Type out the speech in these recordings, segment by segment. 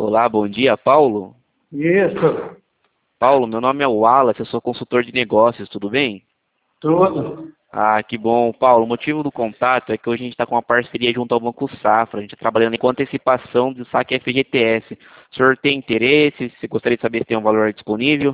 Olá, bom dia, Paulo. Isso, Paulo, meu nome é Wallace, eu sou consultor de negócios, tudo bem? tudo. Ah, que bom. Paulo, o motivo do contato é que hoje a gente está com uma parceria junto ao Banco Safra, a gente está trabalhando com antecipação do saque FGTS. O senhor tem interesse? Você gostaria de saber se tem um valor disponível?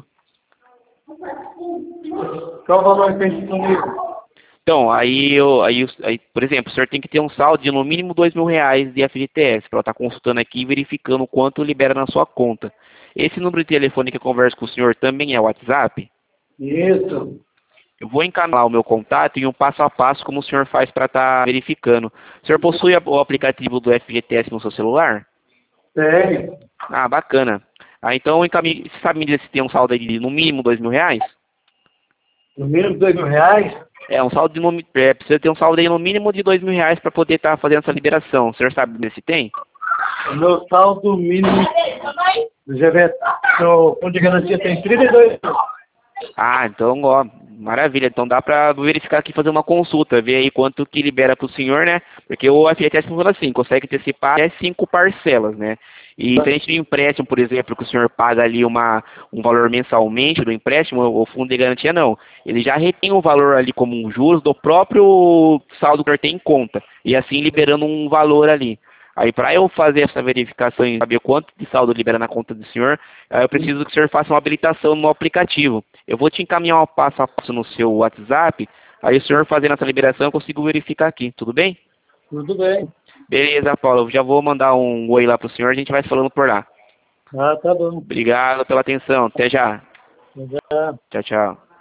Qual o valor que tem disponível? Então, por exemplo, o senhor tem que ter um saldo de no mínimo R$ 2.000 de FGTS, para eu estar consultando aqui e verificando o quanto libera na sua conta. Esse número de telefone que eu converso com o senhor também é o WhatsApp? Isso, Eu vou encaminhar o meu contato e um passo a passo como o senhor faz para estar verificando. O senhor possui o aplicativo do FGTS no seu celular? tem. Ah, bacana. Ah, então encaminhe, você sabe me dizer se tem um saldo aí de no mínimo R$ 2.000? No mínimo R$ 2.000. É, um saldo de precisa ter um saldo aí no mínimo de R$ 2.000 para poder estar fazendo essa liberação. O senhor sabe dizer se tem? O meu saldo mínimo do GV, no fundo de garantia tem 32. Ah, então, ó, maravilha. Então dá para verificar aqui, fazer uma consulta, ver aí quanto que libera para o senhor, né? Porque o FGTS funciona assim, consegue antecipar até 5 parcelas, né? E frente do empréstimo, por exemplo, que o senhor paga ali um valor mensalmente do empréstimo, o fundo de garantia não. Ele já retém o valor ali como um juros do próprio saldo que o senhor tem em conta. E assim liberando um valor ali. Aí, para eu fazer essa verificação e saber quanto de saldo libera na conta do senhor, eu preciso que o senhor faça uma habilitação no aplicativo. Eu vou te encaminhar um passo a passo no seu WhatsApp, aí o senhor fazendo essa liberação eu consigo verificar aqui, tudo bem? Tudo bem. Beleza, Paulo, eu já vou mandar um oi lá pro senhor, a gente vai falando por lá. Ah, tá bom. Obrigado pela atenção, até já. Já. Tchau, tchau.